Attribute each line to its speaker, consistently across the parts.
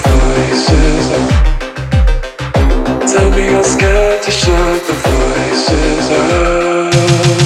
Speaker 1: voices up. Tell me you're scared to shut the voices up.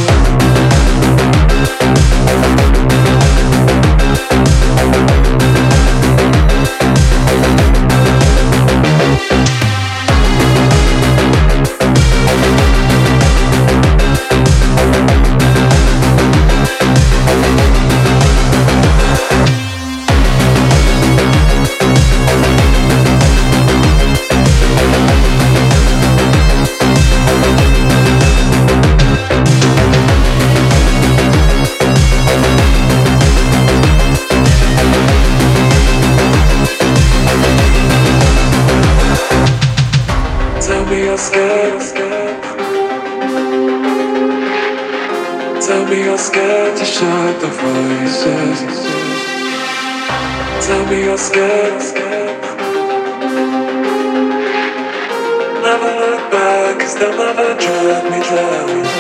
Speaker 1: Tell me you're scared, Tell me you're scared to shut the voices. Tell me you're scared, Never look back, 'cause they'll never drag me down.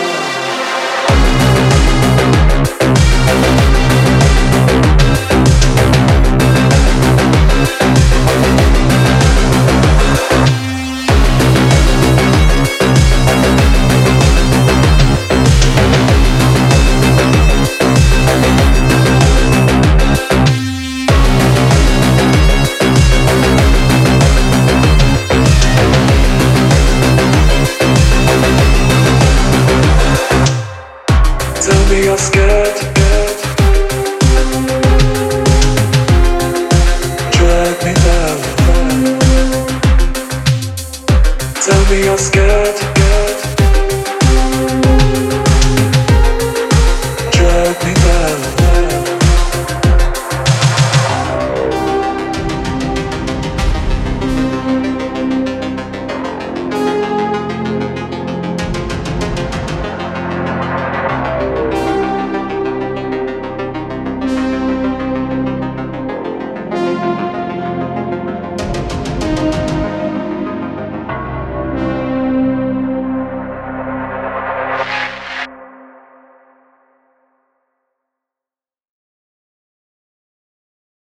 Speaker 1: Tell me you're scared, drag me down. Tell me you're scared.